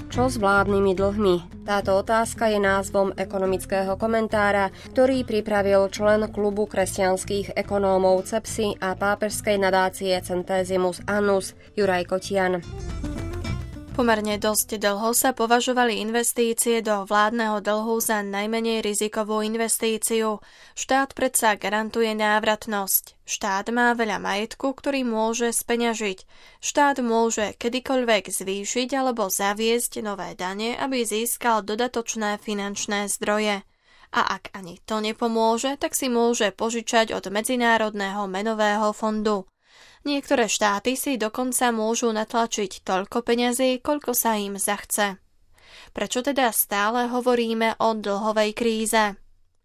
Čo s vládnymi dlhmi? Táto otázka je názvom ekonomického komentára, ktorý pripravil člen klubu kresťanských ekonómov CEPSI a pápežskej nadácie Centesimus Annus Juraj Kotian. Pomerne dosť dlho sa považovali investície do vládneho dlhu za najmenej rizikovú investíciu. Štát predsa garantuje návratnosť. Štát má veľa majetku, ktorý môže speňažiť. Štát môže kedykoľvek zvýšiť alebo zaviesť nové dane, aby získal dodatočné finančné zdroje. A ak ani to nepomôže, tak si môže požičať od Medzinárodného menového fondu. Niektoré štáty si dokonca môžu natlačiť toľko peňazí, koľko sa im zachce. Prečo teda stále hovoríme o dlhovej kríze?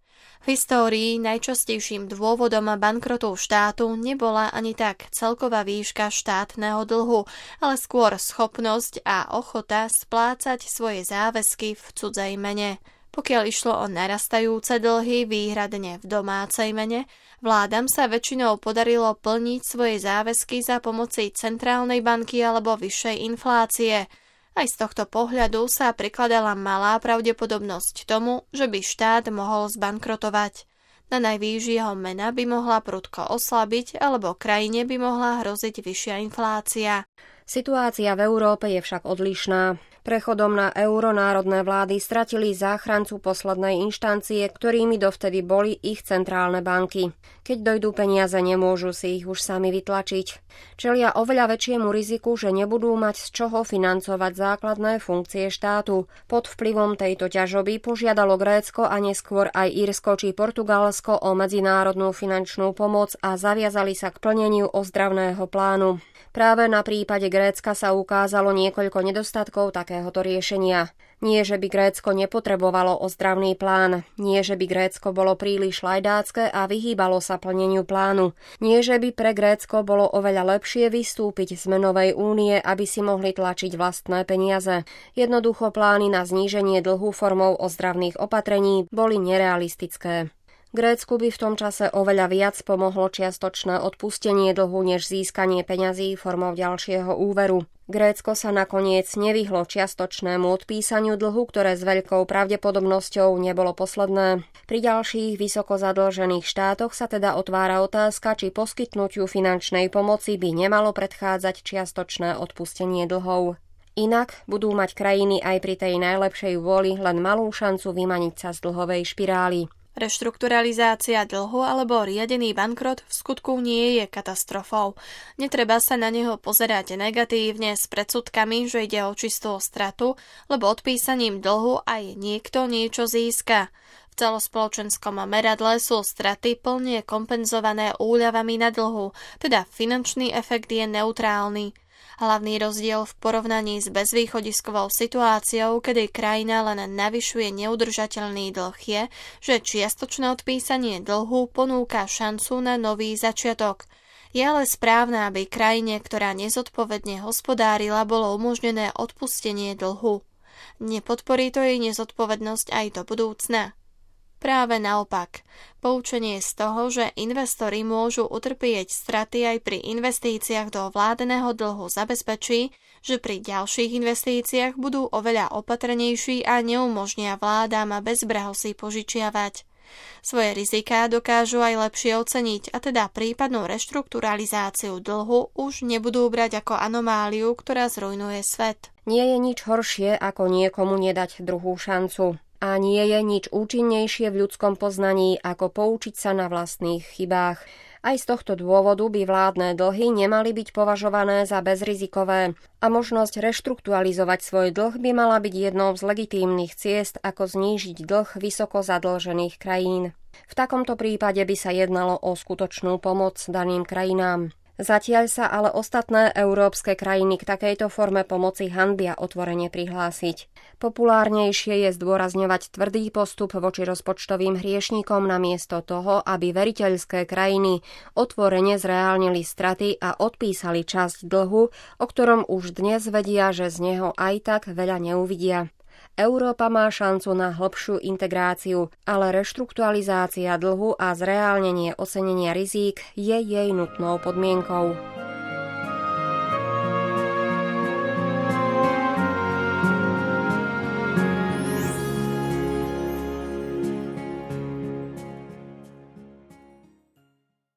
V histórii najčastejším dôvodom bankrotu štátu nebola ani tak celková výška štátneho dlhu, ale skôr schopnosť a ochota splácať svoje záväzky v cudzej mene. Pokiaľ išlo o narastajúce dlhy výhradne v domácej mene, vládam sa väčšinou podarilo plniť svoje záväzky za pomoci centrálnej banky alebo vyššej inflácie. Aj z tohto pohľadu sa prikladala malá pravdepodobnosť tomu, že by štát mohol zbankrotovať. Na najvýš jeho mena by mohla prudko oslabiť alebo krajine by mohla hroziť vyššia inflácia. Situácia v Európe je však odlišná. Prechodom na euro národné vlády stratili záchrancu poslednej inštancie, ktorými dovtedy boli ich centrálne banky. Keď dojdú peniaze, nemôžu si ich už sami vytlačiť. Čelia oveľa väčšiemu riziku, že nebudú mať z čoho financovať základné funkcie štátu. Pod vplyvom tejto ťažoby požiadalo Grécko a neskôr aj Írsko či Portugalsko o medzinárodnú finančnú pomoc a zaviazali sa k plneniu ozdravného plánu. Práve na prípade Grécka sa ukázalo niekoľko nedostatkov takéhoto riešenia. Nie, že by Grécko nepotrebovalo ozdravný plán. Nie, že by Grécko bolo príliš lajdácké a vyhýbalo sa plneniu plánu. Nie, že by pre Grécko bolo oveľa lepšie vystúpiť z menovej únie, aby si mohli tlačiť vlastné peniaze. Jednoducho plány na zníženie dlhu formou ozdravných opatrení boli nerealistické. Grécku by v tom čase oveľa viac pomohlo čiastočné odpustenie dlhu než získanie peňazí formou ďalšieho úveru. Grécko sa nakoniec nevyhlo čiastočnému odpísaniu dlhu, ktoré s veľkou pravdepodobnosťou nebolo posledné. Pri ďalších vysoko zadlžených štátoch sa teda otvára otázka, či poskytnutiu finančnej pomoci by nemalo predchádzať čiastočné odpustenie dlhov. Inak budú mať krajiny aj pri tej najlepšej vôli len malú šancu vymaniť sa z dlhovej špirály. Reštrukturalizácia dlhu alebo riadený bankrot v skutku nie je katastrofou. Netreba sa na neho pozerať negatívne s predsudkami, že ide o čistú stratu, lebo odpísaním dlhu aj niekto niečo získa. V celospoločenskom meradle sú straty plne kompenzované úľavami na dlhu, teda finančný efekt je neutrálny. Hlavný rozdiel v porovnaní s bezvýchodiskovou situáciou, kedy krajina len navyšuje neudržateľný dlh je, že čiastočné odpísanie dlhu ponúka šancu na nový začiatok. Je ale správne, aby krajine, ktorá nezodpovedne hospodárila, bolo umožnené odpustenie dlhu. Nepodporí to jej nezodpovednosť aj do budúcna. Práve naopak. Poučenie z toho, že investori môžu utrpieť straty aj pri investíciách do vládneho dlhu zabezpečí, že pri ďalších investíciách budú oveľa opatrnejší a neumožnia vládám bezbreho si požičiavať. Svoje riziká dokážu aj lepšie oceniť a teda prípadnú reštrukturalizáciu dlhu už nebudú brať ako anomáliu, ktorá zrujnuje svet. Nie je nič horšie, ako niekomu nedať druhú šancu. A nie je nič účinnejšie v ľudskom poznaní, ako poučiť sa na vlastných chybách. Aj z tohto dôvodu by vládne dlhy nemali byť považované za bezrizikové a možnosť reštrukturalizovať svoj dlh by mala byť jednou z legitímnych ciest, ako znížiť dlh vysoko zadlžených krajín. V takomto prípade by sa jednalo o skutočnú pomoc daným krajinám. Zatiaľ sa ale ostatné európske krajiny k takejto forme pomoci hanbia otvorene prihlásiť. Populárnejšie je zdôrazňovať tvrdý postup voči rozpočtovým hriešníkom namiesto toho, aby veriteľské krajiny otvorene zreálnili straty a odpísali časť dlhu, o ktorom už dnes vedia, že z neho aj tak veľa neuvidia. Európa má šancu na hlbšiu integráciu, ale reštrukturalizácia dlhu a zreálnenie ocenenia rizík je jej nutnou podmienkou.